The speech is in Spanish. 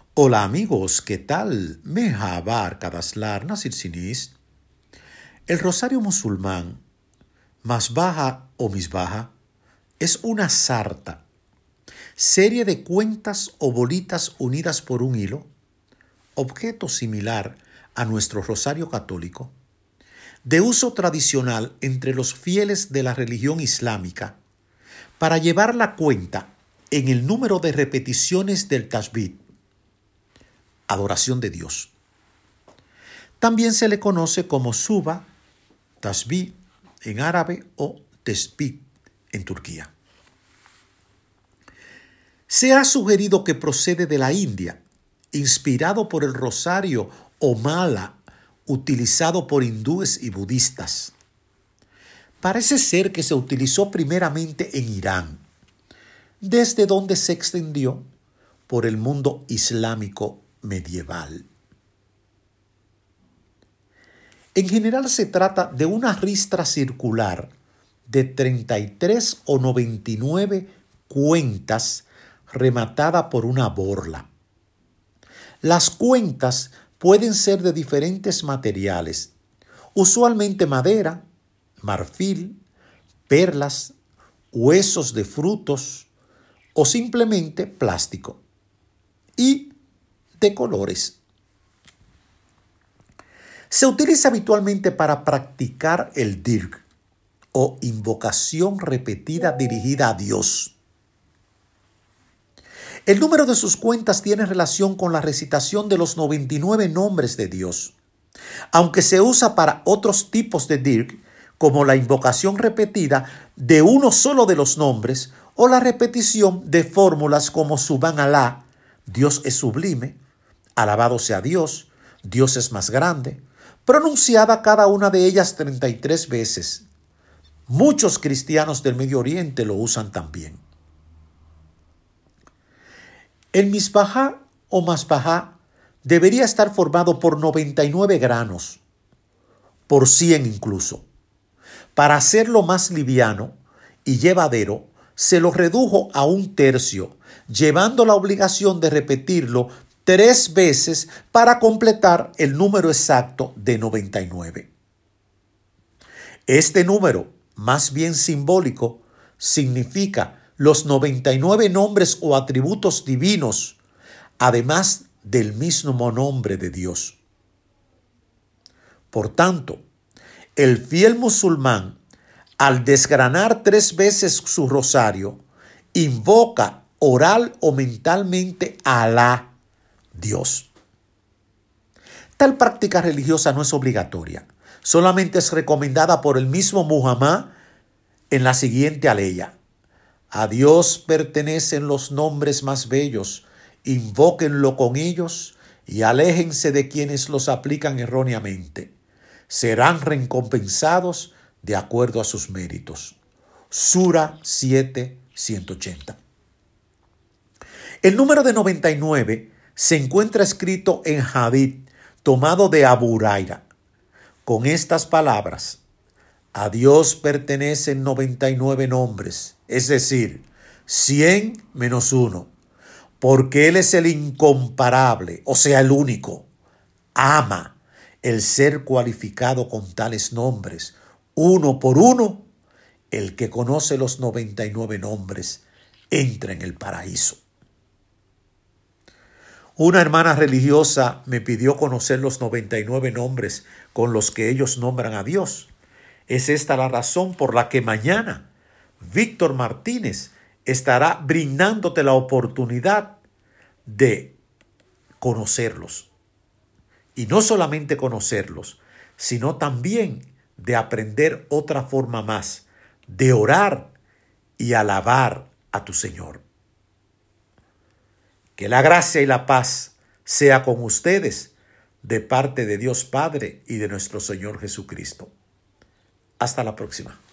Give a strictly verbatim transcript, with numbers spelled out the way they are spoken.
Hola amigos, ¿qué tal? Merhaba arkadaşlar, nasılsınız? El rosario musulmán, masbaha o misbaha, es una sarta, serie de cuentas o bolitas unidas por un hilo, objeto similar a nuestro rosario católico, de uso tradicional entre los fieles de la religión islámica, para llevar la cuenta en el número de repeticiones del tasbih, adoración de Dios. También se le conoce como suba, tasbih en árabe o tesbih en Turquía. Se ha sugerido que procede de la India, inspirado por el rosario o mala utilizado por hindúes y budistas. Parece ser que se utilizó primeramente en Irán, desde donde se extendió por el mundo islámico medieval. En general se trata de una ristra circular de treinta y tres o noventa y nueve cuentas rematada por una borla. Las cuentas pueden ser de diferentes materiales, usualmente madera, marfil, perlas, huesos de frutos o simplemente plástico, y de colores. Se utiliza habitualmente para practicar el dhikr o invocación repetida dirigida a Dios. El número de sus cuentas tiene relación con la recitación de los noventa y nueve nombres de Dios, aunque se usa para otros tipos de dhikr, como la invocación repetida de uno solo de los nombres o la repetición de fórmulas como Subhan Alá, Dios es sublime, alabado sea Dios, Dios es más grande, pronunciada cada una de ellas treinta y tres veces. Muchos cristianos del Medio Oriente lo usan también. El misbahá o masbahá debería estar formado por noventa y nueve granos, por cien incluso. Para hacerlo más liviano y llevadero, se lo redujo a un tercio, llevando la obligación de repetirlo tres veces para completar el número exacto de noventa y nueve. Este número, más bien simbólico, significa los noventa y nueve nombres o atributos divinos, además del mismo nombre de Dios. Por tanto, el fiel musulmán, al desgranar tres veces su rosario, invoca oral o mentalmente a Alá, Dios. Tal práctica religiosa no es obligatoria, solamente es recomendada por el mismo Muhammad en la siguiente aleya: a Dios pertenecen los nombres más bellos, invóquenlo con ellos y aléjense de quienes los aplican erróneamente. Serán recompensados de acuerdo a sus méritos. Sura siete, ciento ochenta. El número de noventa y nueve se encuentra escrito en hadith tomado de Abu Huraira, con estas palabras: a Dios pertenecen noventa y nueve nombres, es decir, cien menos uno, porque Él es el incomparable, o sea, el único. Ama el ser cualificado con tales nombres, uno por uno. El que conoce los noventa y nueve nombres entra en el paraíso. Una hermana religiosa me pidió conocer los noventa y nueve nombres con los que ellos nombran a Dios. Es esta la razón por la que mañana Víctor Martínez estará brindándote la oportunidad de conocerlos. Y no solamente conocerlos, sino también de aprender otra forma más de orar y alabar a tu Señor. Que la gracia y la paz sea con ustedes de parte de Dios Padre y de nuestro Señor Jesucristo. Hasta la próxima.